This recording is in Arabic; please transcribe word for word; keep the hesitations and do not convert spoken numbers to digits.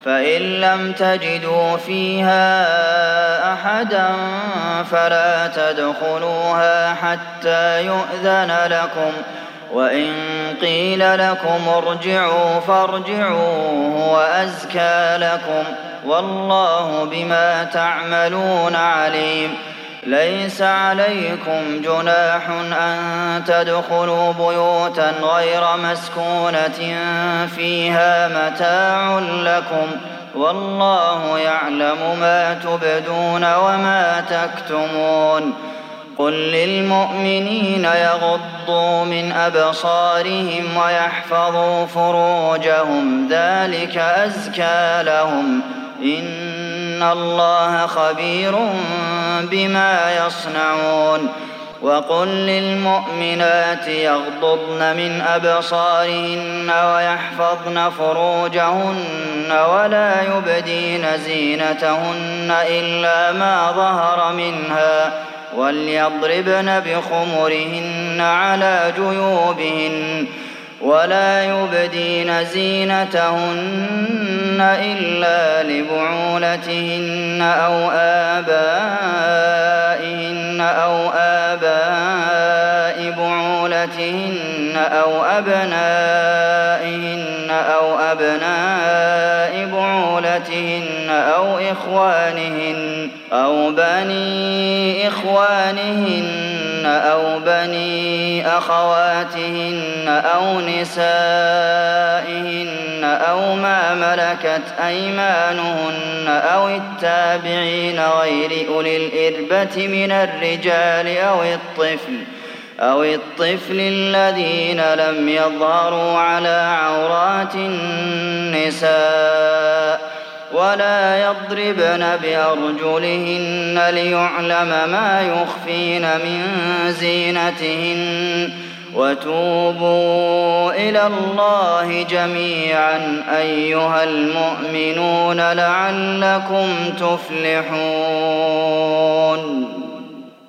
فإن لم تجدوا فيها أحدا فلا تدخلوها حتى يؤذن لكم، وإن قيل لكم ارجعوا فارجعوا هو أزكى لكم، والله بما تعملون عليم. ليس عليكم جناح أن تدخلوا بيوتا غير مسكونة فيها متاع لكم، والله يعلم ما تبدون وما تكتمون. قل للمؤمنين يغضوا من أبصارهم ويحفظوا فروجهم ذلك أزكى لهم، إن الله خبير بما يصنعون. وقل للمؤمنات يغضضن من أبصارهن ويحفظن فروجهن ولا يبدين زينتهن إلا ما ظهر منها، وليضربن بخمرهن على جيوبهن، ولا يبدين زينتهن إلا لبعولتهن أو آبائهن أو آباء بعولتهن أو أبنائهن أو أبناء بعولتهن أو إخوانهن أو بني إخوانهن أو بني أخواتهن أو نسائهن أو ما ملكت أيمانهن أو التابعين غير أولي الإربة من الرجال أو الطفل أو الطفل الذين لم يظهروا على عورات النساء، ولا يضربن بأرجلهن ليعلم ما يخفين من زينتهن. وتوبوا إلى الله جميعا أيها المؤمنون لعلكم تفلحون.